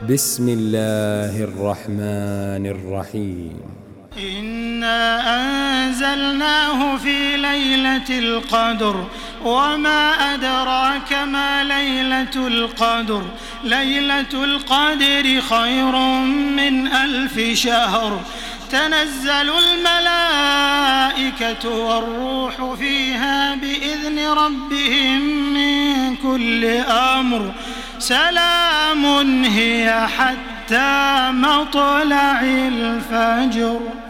بسم الله الرحمن الرحيم إنا أنزلناه في ليلة القدر وما أدراك ما ليلة القدر ليلة القدر خير من 1000 شهر تنزل الملائكة والروح فيها بإذن ربهم من كل أمر سلام هي حتى مطلع الفجر.